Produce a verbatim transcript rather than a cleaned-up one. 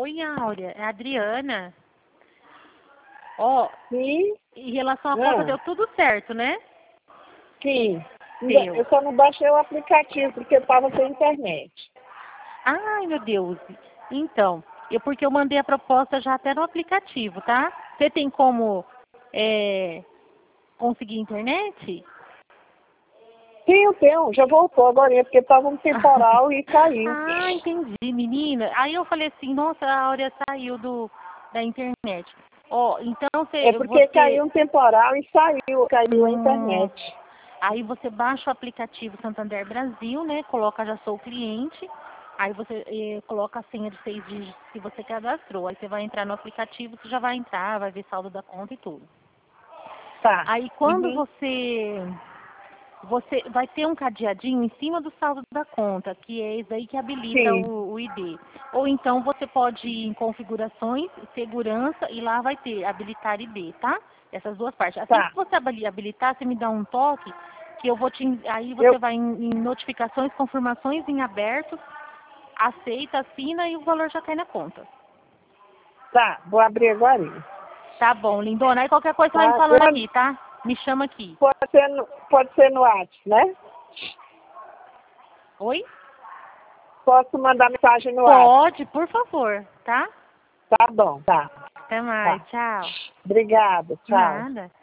Oi, Áurea, é a Adriana. Ó, Sim? em relação à Ah. conta, deu tudo certo, né? Sim. Deu. Eu só não baixei o aplicativo porque estava sem internet. Ai, meu Deus. Então, eu porque eu mandei a proposta já até no aplicativo, tá? Você tem como é, conseguir internet? Tenho, tenho. Já voltou agora, porque estava um temporal e caiu. Ah, entendi, menina. Aí eu falei assim, nossa, a Áurea saiu do, da internet. Ó, então você... É porque você... caiu um temporal e saiu, caiu a Hum, internet. Aí você baixa o aplicativo Santander Brasil, né? Coloca já sou cliente. Aí você eh, coloca a senha de seis dígitos que você cadastrou. Aí você vai entrar no aplicativo, você já vai entrar, vai ver saldo da conta e tudo. Tá. Aí quando Uhum. você você vai ter um cadeadinho em cima do saldo da conta, que é isso aí que habilita Sim. o, o I D. Ou então você pode ir em configurações, segurança, e lá vai ter habilitar I D, tá? Essas duas partes. Assim Tá. que você habili- habilitar, você me dá um toque, que eu vou te. en- Aí você Eu... vai em, em notificações, confirmações em aberto, aceita, assina e o valor já cai na conta. Tá, vou abrir agora. Tá bom, lindona. Aí qualquer coisa você vai me Tá? falando Eu... aqui, tá? Me chama aqui. Pode ser no, pode ser no WhatsApp, né? Oi? Posso mandar mensagem no WhatsApp. Pode, por favor, tá? Tá bom, tá. Até mais, Tá. tchau. Obrigada, tchau. Nada.